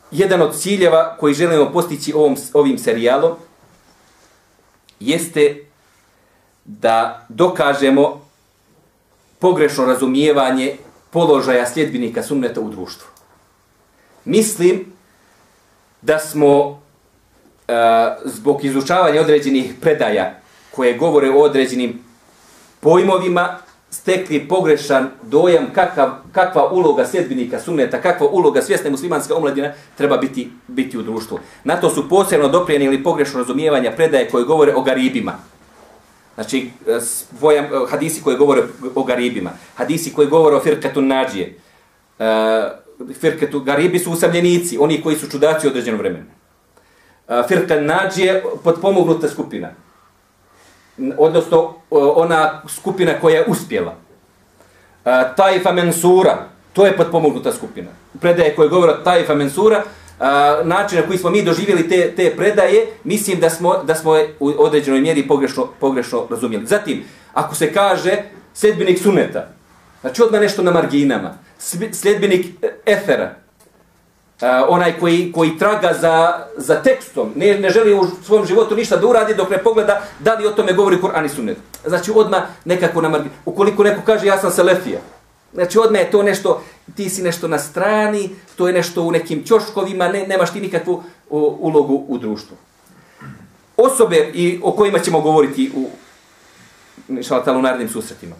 jedan od ciljeva koji želimo postići ovim serijalom jeste da dokažemo pogrešno razumijevanje položaja sljedbenika sunneta u društvu. Mislim da smo zbog izučavanja određenih predaja koje govore o određenim pojmovima stekli pogrešan dojam kakva uloga sljedbenika sunneta, kakva uloga svjesne muslimanske omladine treba biti u društvu. Na to su posebno doprinijeli pogrešno razumijevanja predaje koje govore o garibima. Znači, hadisi koji govore o garibima, hadisi koji govore o firkatu nađije. Garibi su usamljenici, oni koji su čudaci u određenom vremenu. Firka nađije potpomognuta skupina. Odnosno, ona skupina koja je uspjela. Taifa mensura, to je potpomognuta skupina. Predaje koje govore o Taifa mensura, način na koji smo mi doživjeli te predaje, mislim da smo u određenoj mjeri pogrešno razumjeli. Zatim, ako se kaže sljedbenik sunneta, znači odmah nešto na marginama, sljedbenik efera, onaj koji traga za tekstom, ne želi u svom životu ništa da uradi dok ne pogleda da li o tome govori Kur'an i sunnet. Znači odmah nekako na marginu. Ukoliko neko kaže ja sam selefija, znači odmah je to nešto, ti si nešto na strani, to je nešto u nekim ćoškovima, nemaš ti nikakvu ulogu u društvu. Osobe o kojima ćemo govoriti u narednim susretima.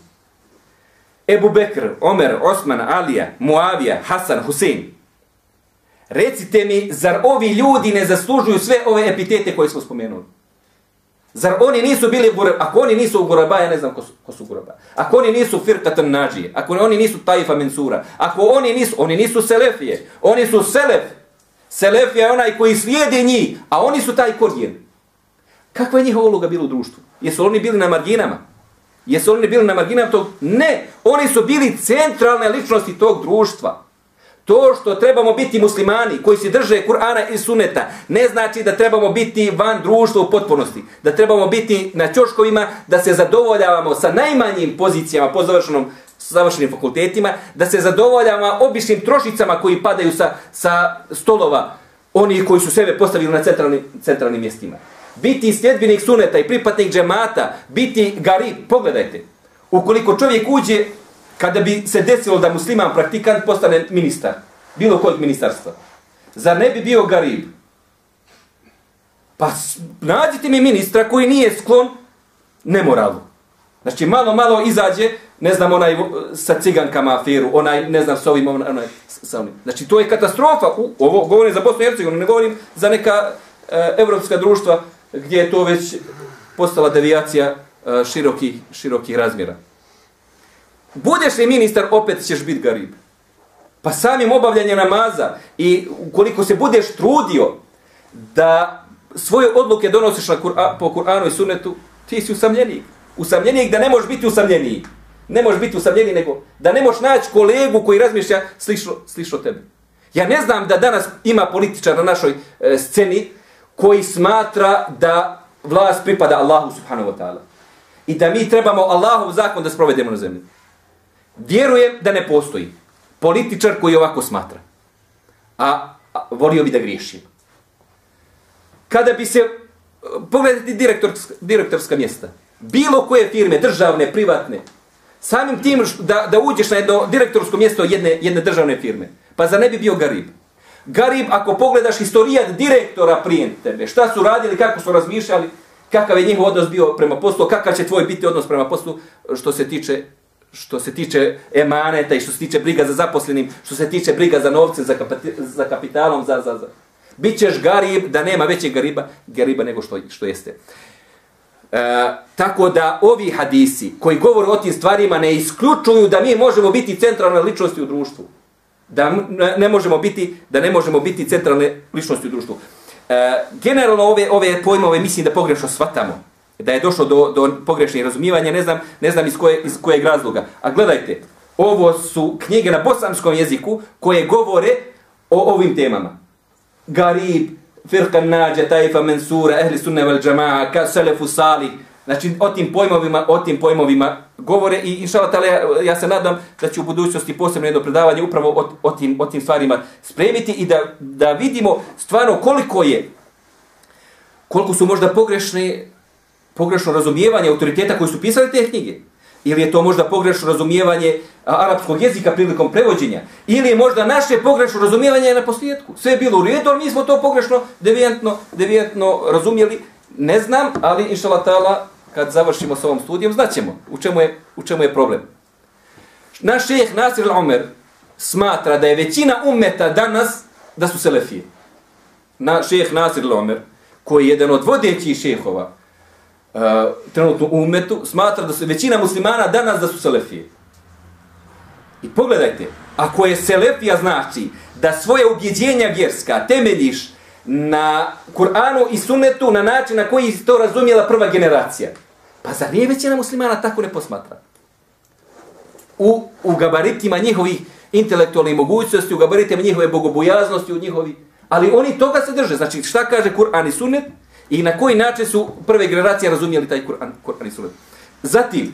Ebu Bekr, Omer, Osman, Alija, Muavija, Hasan, Husein. Recite mi, zar ovi ljudi ne zaslužuju sve ove epitete koje smo spomenuli? Zar oni nisu bili, ako oni nisu u Guraba, ja ne znam ko su Guraba. Ako oni nisu firkatan nađije, ako oni nisu Taifa mensura, ako oni nisu selefije, oni su selef. Selefija je onaj koji slijede njih, a oni su taj korijen. Kakva je njihova uloga bila u društvu? Jesu oni bili na marginama? Jesu oni bili na marginama tog? Ne, oni su bili centralne ličnosti tog društva. To što trebamo biti muslimani koji se drže Kur'ana i sunneta ne znači da trebamo biti van društva u potpunosti. Da trebamo biti na ćoškovima, da se zadovoljavamo sa najmanjim pozicijama po završenim fakultetima, da se zadovoljavamo običnim trošicama koji padaju sa stolova onih koji su sebe postavili na centralnim mjestima. Biti sljedbenik sunneta i pripadnik džemata, biti garib, pogledajte. Ukoliko čovjek uđe, kada bi se desilo da musliman praktikant postane ministar, bilo kojeg ministarstva, zar ne bi bio garib? Pa nađite mi ministra koji nije sklon nemoralu. Znači malo izađe, ne znam, onaj sa cigankama aferu, onaj, ne znam, s ovim, onaj, sa onim. Znači to je katastrofa. Ovo govorim za Bosnu i Hercegovinu, ne govorim za neka evropska društva gdje je to već postala devijacija širokih razmjera. Budeš li ministar, opet ćeš biti garib. Pa samim obavljanjem namaza i ukoliko se budeš trudio da svoje odluke donosiš po Kur'anu i sunnetu, ti si usamljenik. Usamljenik da ne možeš biti usamljeniji. Ne možeš biti usamljeniji nego da ne možeš naći kolegu koji razmišlja slično tebi. Ja ne znam da danas ima političar na našoj sceni koji smatra da vlast pripada Allahu subhanahu wa ta'ala. I da mi trebamo Allahov zakon da sprovedemo na zemlji. Vjerujem da ne postoji političar koji ovako smatra. A volio bi da griješim. Kada bi se, pogledati direktorska mjesta, bilo koje firme, državne, privatne, samim tim da uđeš na jedno direktorsko mjesto jedne državne firme, pa zar ne bi bio garib? Garib, ako pogledaš historijat direktora prije tebe, šta su radili, kako su razmišljali, kakav je njihov odnos bio prema poslu, kakav će tvoj biti odnos prema poslu što se tiče emaneta i što se tiče briga za zaposlenim, što se tiče briga za novcem, za kapitalom, Bićeš garib da nema većeg gariba nego što jeste. Tako da ovi hadisi koji govore o tim stvarima ne isključuju da mi možemo biti centralne ličnosti u društvu. Da ne možemo biti centralne ličnosti u društvu. Generalno ove pojmove mislim da pogrešno shvatamo. Da je došlo do pogrešnih razumijevanja, ne znam iz kojeg razloga. A gledajte, ovo su knjige na bosanskom jeziku koje govore o ovim temama. Garib, firka nađa, taifa mensura, ehli sunne vel džama'a, selefu salih. Znači, o tim pojmovima govore i inšallah ja se nadam da će u budućnosti posebno jedno predavanje upravo o tim stvarima spremiti i da vidimo stvarno koliko su možda pogrešno razumijevanje autoriteta koji su pisali te knjige. Ili je to možda pogrešno razumijevanje arapskog jezika prilikom prevođenja. Ili je možda naše pogrešno razumijevanje na posljedku. Sve je bilo u redu, ali mi smo to pogrešno, devijentno razumijeli. Ne znam, ali inšallah ta'ala, kad završimo s ovom studijom, znaćemo u čemu je problem. Naš šejh Nasir al-Omer smatra da je većina ummeta danas da su selefije. Šejh Nasir al-Omer, koji je jedan od vodećih šejhova trenutno u ummetu, smatra da su većina muslimana danas da su selefije. I pogledajte, ako je selefija znači da svoje ubjeđenja vjerska temeljiš na Kur'anu i sunnetu na način na koji je to razumjela prva generacija, pa zar nije većina muslimana tako ne posmatra? U gabaritima njihovih intelektualnih mogućnosti, u gabaritima njihove bogobojaznosti, ali oni toga se drže. Znači, šta kaže Kur'an i sunnet i na koji način su prve generacije razumjeli taj Kur'an i sunnet. Zatim,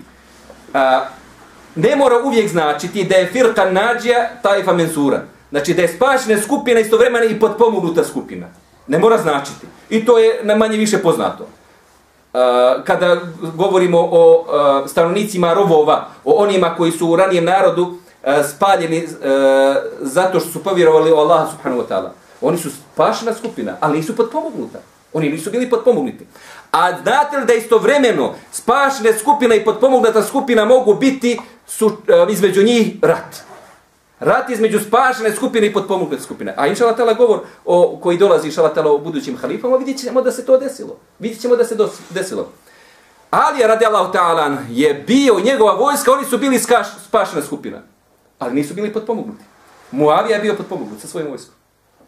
ne mora uvijek značiti da je firqa nađija taifa mensura. Znači, da je spašena skupina istovremeno i potpomognuta skupina. Ne mora značiti. I to je na manje više poznato. Kada govorimo o stanovnicima rovova, o onima koji su u ranijem narodu spaljeni zato što su povjerovali u Allaha subhanahu wa ta'ala. Oni su spašena skupina, ali nisu potpomognuta. Oni nisu bili potpomognuti. A znate li da istovremeno spašene skupina i potpomognuta skupina mogu biti između njih rat? Rat između spašene skupine i potpomognute skupine. A inšallah ta'ala govor koji dolazi inšallah ta'ala u budućim halifama, vidjet ćemo da se to desilo. Vidjet ćemo da se desilo. Ali radijallahu ta'ala je bio njegova vojska, oni su bili spašena skupina. Ali nisu bili potpomognuti. Muavija je bio potpomognut sa svojom vojskom.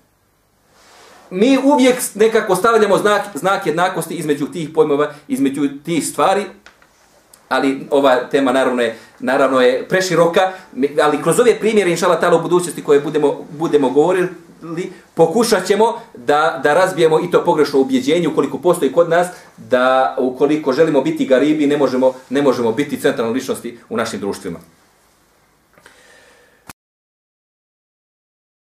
Mi uvijek nekako stavljamo znak jednakosti između tih pojmova, između tih stvari, ali ova tema naravno je preširoka, ali kroz ove primjere, inšallah ta'ala, u budućnosti koje budemo govorili, pokušat ćemo da razbijemo i to pogrešno ubjeđenje, ukoliko postoji kod nas, da ukoliko želimo biti garibi, ne možemo biti centralne ličnosti u našim društvima.